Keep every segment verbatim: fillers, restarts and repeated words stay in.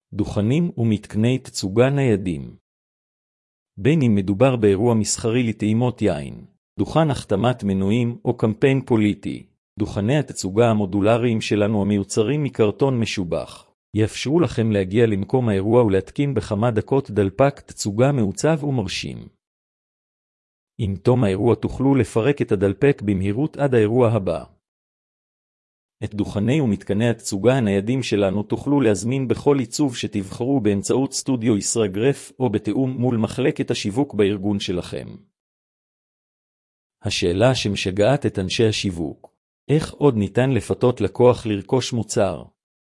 דוכנים ומתקני תצוגה ניידים. בין אם מדובר באירוע מסחרי לטעימות יין, דוכן החתמת מנויים או קמפיין פוליטי, דוכני התצוגה המודולריים שלנו המיוצרים מקרטון משובח, יאפשרו לכם להגיע למקום האירוע ולהתקין בכמה דקות דלפק תצוגה מעוצב ומרשים. עם תום האירוע תוכלו לפרק את הדלפק במהירות עד האירוע הבא. את דוכני ומתקני התצוגה הניידים שלנו תוכלו להזמין בכל עיצוב שתבחרו באמצעות סטודיו ישראגרף או בתיאום מול מחלקת השיווק בארגון שלכם. השאלה שמשגעת את אנשי השיווק, איך עוד ניתן לפתות לקוח לרכוש מוצר?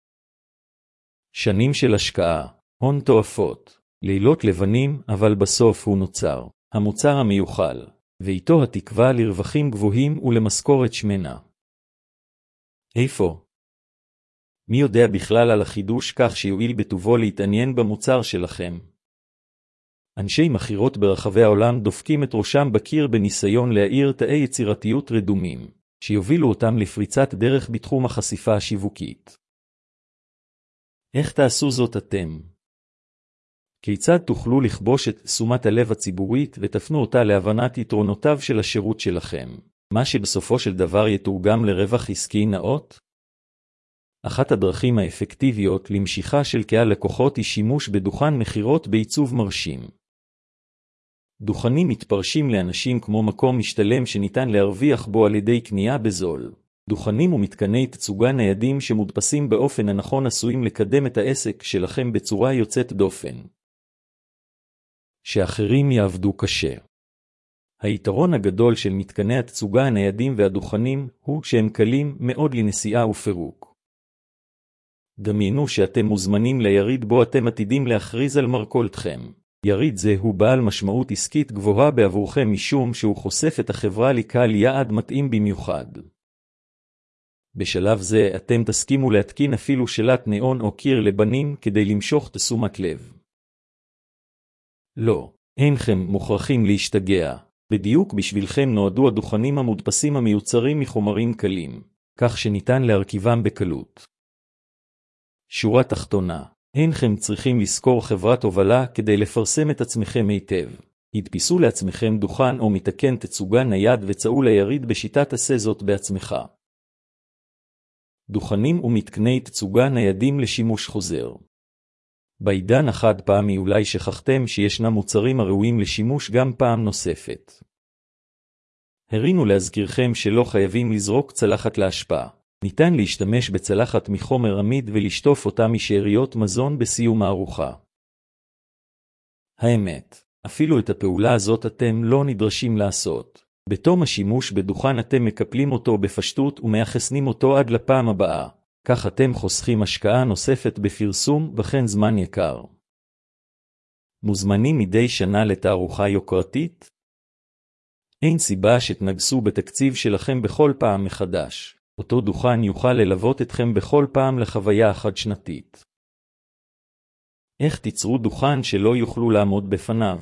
שנים של השקעה, הון תועפות, לילות לבנים, אבל בסוף הוא נוצר, המוצר המיוחל, ואיתו התקווה לרווחים גבוהים ולמשכורת שמנה. איפה? מי יודע בכלל על החידוש כך שיועיל בטובו להתעניין במוצר שלכם? אנשי מחירות ברחבי העולם דופקים את ראשם בקיר בניסיון להאיר תאי יצירתיות רדומים, שיובילו אותם לפריצת דרך בתחום החשיפה השיווקית. איך תעשו זאת אתם? כיצד תוכלו לכבוש את תשומת הלב הציבורית ותפנו אותה להבנת יתרונותיו של השירות שלכם, מה שבסופו של דבר יתורגם לרווח עסקי נאות? אחת הדרכים האפקטיביות למשיכה של קהל לקוחות היא שימוש בדוכן מחירות בעיצוב מרשים. דוכנים מתפרשים לאנשים כמו מקום משתלם שניתן להרוויח בו על ידי קנייה בזול. דוכנים ומתקני תצוגה ניידים שמודפסים באופן הנכון עשויים לקדם את העסק שלכם בצורה יוצאת דופן. שאחרים יעבדו קשה. היתרון הגדול של מתקני התצוגה הניידים והדוכנים הוא שהם קלים מאוד לנסיעה ופירוק. דמיינו שאתם מוזמנים ליריד בו אתם עתידים להכריז על מרכולתכם. יריד זה הוא בעל משמעות עסקית גבוהה בעבורכם משום שהוא חושף את החברה לקהל יעד מתאים במיוחד. בשלב זה אתם תסכימו להתקין אפילו שלט ניאון או קיר לבנים כדי למשוך תשומת לב. לא, אינכם מוכרחים להשתגע. בדיוק בשבילכם נועדו הדוכנים המודפסים המיוצרים מחומרים קלים, כך שניתן להרכיבם בקלות. שורה תחתונה, אינכם צריכים לזכור חברת הובלה כדי לפרסם את עצמכם היטב. הדפיסו לעצמכם דוכן או מתקן תצוגה נייד וצאו ליריד בשיטת עשה זאת בעצמך. דוכנים ומתקני תצוגה ניידים לשימוש חוזר. בעידן החד פעמי אולי שכחתם שישנם מוצרים הראויים לשימוש גם פעם נוספת. הרינו להזכירכם שלא חייבים לזרוק צלחת להשפעה. ניתן להשתמש בצלחת מחומר עמיד ולשטוף אותה משאריות מזון בסיום הארוחה. האמת, אפילו את הפעולה הזאת אתם לא נדרשים לעשות. בתום השימוש בדוכן אתם מקפלים אותו בפשטות ומייחסנים אותו עד לפעם הבאה. כך אתם חוסכים השקעה נוספת בפרסום וכן זמן יקר. מוזמנים מדי שנה לתערוכה יוקרתית? אין סיבה שתנגסו בתקציב שלכם בכל פעם מחדש. אותו דוכן יוכל ללוות אתכם בכל פעם לחוויה חד שנתית. איך תיצרו דוכן שלא יוכלו לעמוד בפניו?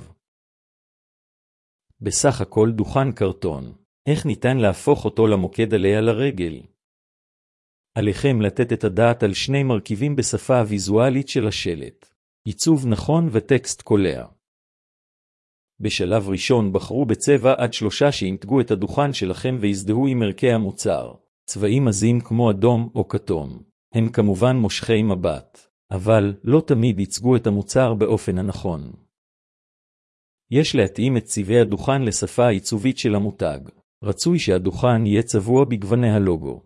בסך הכל דוכן קרטון. איך ניתן להפוך אותו למוקד עליה לרגל? עליכם לתת את הדעת על שני מרכיבים בשפה הוויזואלית של השלט. עיצוב נכון וטקסט קולע. בשלב ראשון בחרו בצבע עד שלושה שימתגו את הדוכן שלכם ויזדהו עם ערכי המוצר. צבעים עזים כמו אדום או כתום. הם כמובן מושכי מבט, אבל לא תמיד ייצגו את המוצר באופן הנכון. יש להתאים את צבעי הדוכן לשפה העיצובית של המותג. רצוי שהדוכן יהיה צבוע בגווני הלוגו.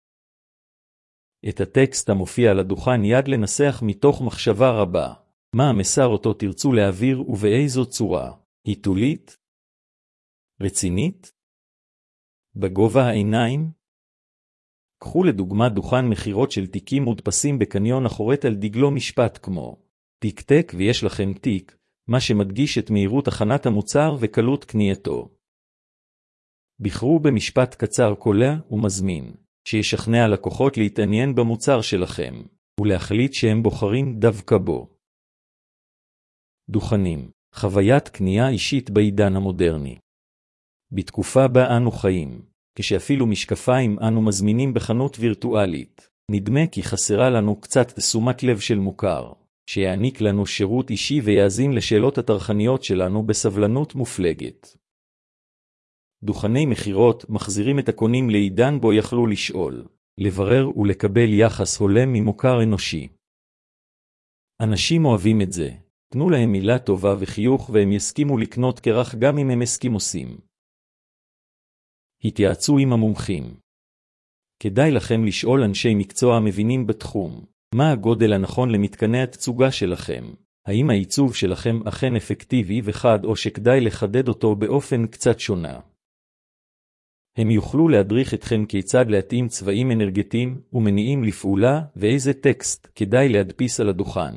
את הטקסט המופיע על הדוכן יד לנסח מתוך מחשבה רבה. מה המסר אותו תרצו להעביר ובאיזו צורה? היתולית? רצינית? בגובה העיניים? קחו לדוגמה דוכן מחירות של תיקים מודפסים בקניון החורט על דגלו משפט כמו תיק טק ויש לכם תיק, מה שמדגיש את מהירות הכנת המוצר וקלות קנייתו. בחרו במשפט קצר קולע ומזמין, שישכנע לקוחות להתעניין במוצר שלכם, ולהחליט שהם בוחרים דווקא בו. דוכנים, חוויית קנייה אישית בעידן המודרני. בתקופה בה אנו חיים, כשאפילו משקפיים אנו מזמינים בחנות וירטואלית, נדמה כי חסרה לנו קצת תשומת לב של מוכר. שיעניק לנו שירות אישי ויאזין לשאלות הטרחניות שלנו בסבלנות מופלגת. דוכני מחירות מחזירים את הקונים לעידן בו יכלו לשאול, לברר ולקבל יחס הולם ממוכר אנושי. אנשים אוהבים את זה. תנו להם מילה טובה וחיוך והם יסכימו לקנות קרח גם אם הם אסקימוסים. התייעצו עם המומחים. כדאי לכם לשאול אנשי מקצוע המבינים בתחום. מה הגודל הנכון למתקני התצוגה שלכם? האם העיצוב שלכם אכן אפקטיבי וחד או שכדאי לחדד אותו באופן קצת שונה? הם יוכלו להדריך אתכם כיצד להתאים צבעים אנרגטיים ומניעים לפעולה ואיזה טקסט כדאי להדפיס על הדוכן.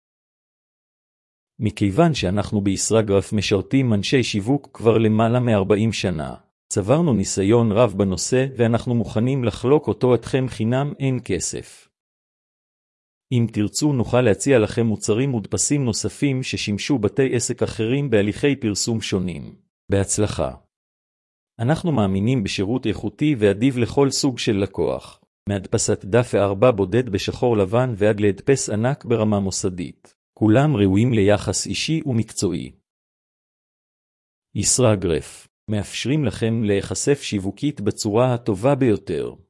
מכיוון שאנחנו בישראגרף משרתים אנשי שיווק כבר למעלה מ-ארבעים שנה, צברנו ניסיון רב בנושא ואנחנו מוכנים לחלוק אותו אתכם חינם אין כסף. אם תרצו נוכל להציע לכם מוצרים מודפסים נוספים ששימשו בתי עסק אחרים בהליכי פרסום שונים. בהצלחה. אנחנו מאמינים בשירות איכותי ואדיב לכל סוג של לקוח, מהדפסת דף A ארבע בודד בשחור לבן ועד להדפס ענק ברמה מוסדית. כולם ראויים ליחס אישי ומקצועי. ישראגרף מאפשרים לכם להיחשף שיווקית בצורה הטובה ביותר.